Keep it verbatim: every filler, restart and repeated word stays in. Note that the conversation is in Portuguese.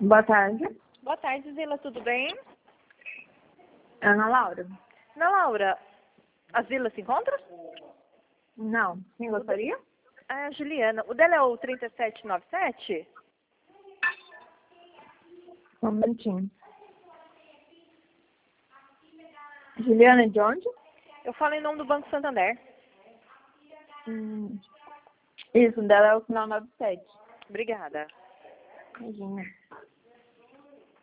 Boa tarde. Boa tarde, Zila, tudo bem? Ana Laura. Ana Laura, a Zila se encontra? Não. Quem gostaria? Ah, a Juliana. O dela é o trinta e sete noventa e sete? Só um minutinho. Juliana de onde? Eu falo em nome do Banco Santander. Hum. Isso, o dela é o final nove sete. Obrigada. Imagina.